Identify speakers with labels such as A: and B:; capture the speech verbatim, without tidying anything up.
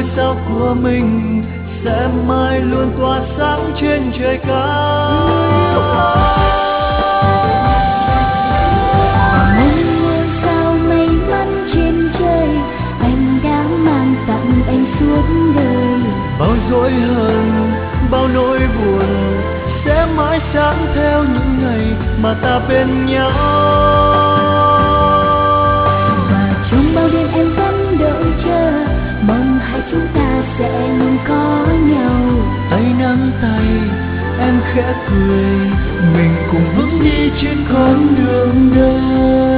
A: sao của mình sẽ mãi luôn tỏa sáng trên trời cao.
B: Mong ngôi sao may mắn trên trời, anh đã mang tặng em suốt đời.
A: Bao dối hờn, bao nỗi buồn sẽ mãi sáng theo những ngày mà ta bên nhau.
B: Và trong bao đêm em vẫn đợi chờ, mong hai chúng ta sẽ luôn có nhau.
A: Tay nắm tay em khẽ cười, mình cùng bước đi trên con đường đời.